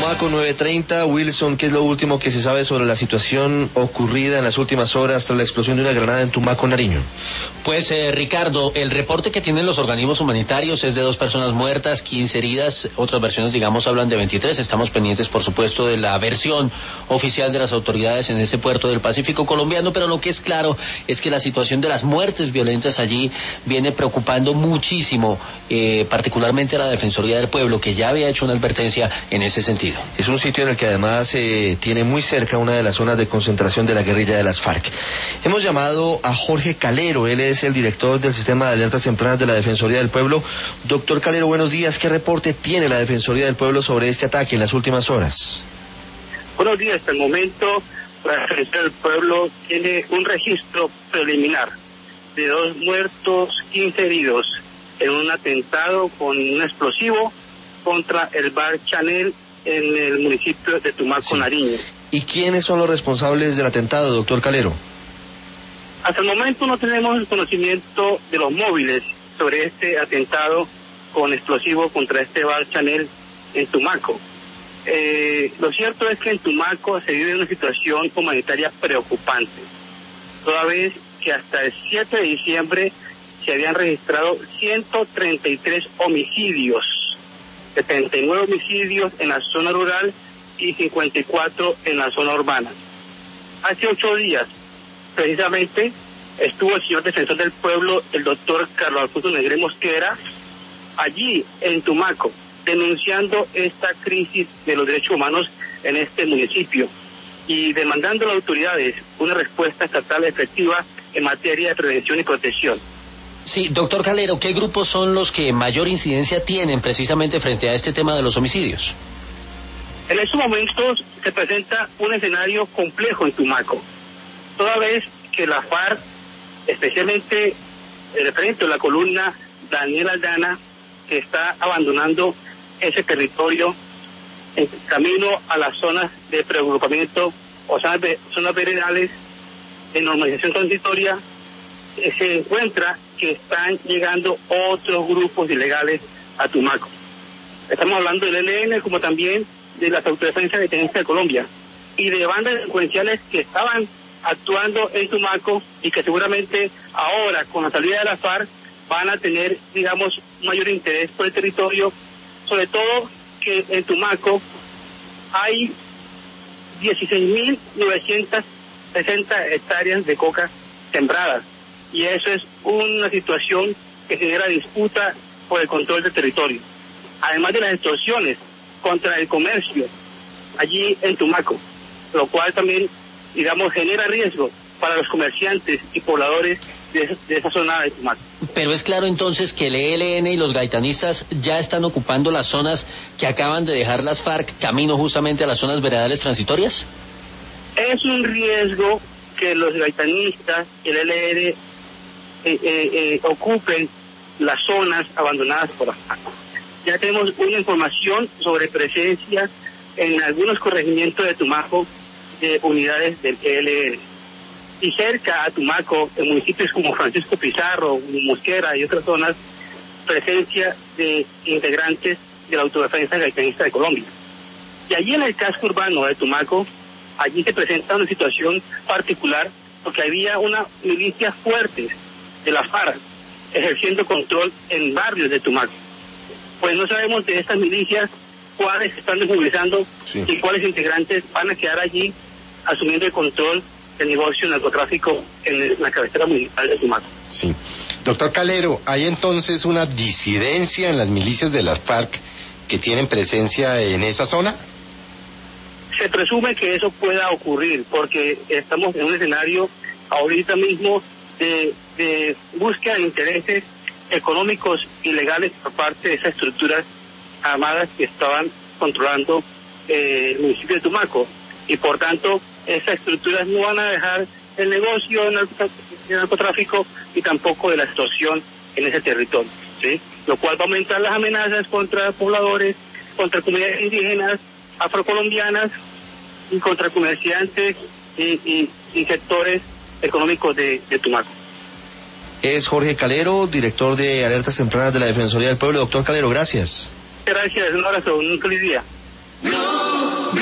Tumaco 9:30. Wilson, ¿qué es lo último que se sabe sobre la situación ocurrida en las últimas horas tras la explosión de una granada en Tumaco, Nariño? Pues Ricardo, el reporte que tienen los organismos humanitarios es de 2 personas muertas, 15 heridas, otras versiones digamos hablan de 23, estamos pendientes por supuesto de la versión oficial de las autoridades en ese puerto del Pacífico colombiano, pero lo que es claro es que la situación de las muertes violentas allí viene preocupando muchísimo, particularmente a la Defensoría del Pueblo, que ya había hecho una advertencia en ese sentido. Es un sitio en el que además tiene muy cerca una de las zonas de concentración de la guerrilla de las FARC. Hemos llamado a Jorge Calero, él es el director del Sistema de Alertas Tempranas de la Defensoría del Pueblo. Doctor Calero, buenos días. ¿Qué reporte tiene la Defensoría del Pueblo sobre este ataque en las últimas horas? Buenos días. Hasta el momento, la Defensoría del Pueblo tiene un registro preliminar de 2 muertos, 15 heridos en un atentado con un explosivo contra el bar Chanel en el municipio de Tumaco, Nariño. ¿Y quiénes son los responsables del atentado, doctor Calero? Hasta el momento no tenemos conocimiento de los móviles sobre este atentado con explosivo contra este bar Chanel en Tumaco. Lo cierto es que en Tumaco se vive una situación humanitaria preocupante, toda vez que hasta el 7 de diciembre se habían registrado 133 homicidios, 79 homicidios en la zona rural y 54 en la zona urbana. Hace 8 días, precisamente, estuvo el señor defensor del pueblo, el doctor Carlos Alfonso Negre Mosquera, allí en Tumaco, denunciando esta crisis de los derechos humanos en este municipio y demandando a las autoridades una respuesta estatal efectiva en materia de prevención y protección. Sí, doctor Calero, ¿qué grupos son los que mayor incidencia tienen precisamente frente a este tema de los homicidios? En estos momentos se presenta un escenario complejo en Tumaco, toda vez que la FARC, especialmente el frente de la columna Daniel Aldana, que está abandonando ese territorio en camino a las zonas de preagrupamiento o zonas veredales de normalización transitoria, se encuentra que están llegando otros grupos ilegales a Tumaco. Estamos hablando del ELN como también de las autodefensas de Inteligencia de Colombia y de bandas delincuenciales que estaban actuando en Tumaco y que seguramente ahora con la salida de la FARC van a tener, digamos, mayor interés por el territorio, sobre todo que en Tumaco hay 16.960 hectáreas de coca sembradas y eso es una situación que genera disputa por el control del territorio, además de las extorsiones contra el comercio allí en Tumaco, lo cual también, digamos, genera riesgo para los comerciantes y pobladores de esa zona de Tumaco. Pero es claro entonces que el ELN y los gaitanistas ya están ocupando las zonas que acaban de dejar las FARC camino justamente a las zonas veredales transitorias. Es un riesgo que los gaitanistas y el ELN ocupen las zonas abandonadas por la FARC. Ya tenemos una información sobre presencia en algunos corregimientos de Tumaco de unidades del ELN. Y cerca a Tumaco, en municipios como Francisco Pizarro, Mosquera y otras zonas, presencia de integrantes de la Autodefensa Gaitanista de Colombia. Y allí en el casco urbano de Tumaco, allí se presenta una situación particular porque había una milicia fuerte de la FARC ejerciendo control en barrios de Tumaco. Pues no sabemos de estas milicias cuáles se están desmovilizando y cuáles integrantes van a quedar allí asumiendo el control del negocio narcotráfico en la cabecera municipal de Tumaco. Sí. Doctor Calero, ¿hay entonces una disidencia en las milicias de las FARC que tienen presencia en esa zona? Se presume que eso pueda ocurrir porque estamos en un escenario ahorita mismo de búsqueda de intereses económicos ilegales por parte de esas estructuras armadas que estaban controlando el municipio de Tumaco y por tanto esas estructuras no van a dejar el negocio del narcotráfico y tampoco de la extorsión en ese territorio, ¿sí? Lo cual va a aumentar las amenazas contra pobladores, contra comunidades indígenas, afrocolombianas y contra comerciantes y sectores económicos de Tumaco. Es Jorge Calero, director de Alertas Tempranas de la Defensoría del Pueblo. Doctor Calero, gracias. Gracias, un abrazo, un feliz día.